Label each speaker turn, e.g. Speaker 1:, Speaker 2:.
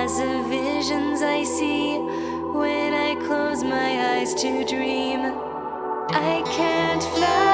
Speaker 1: massive visions I see when I close my eyes to dream. I can't fly.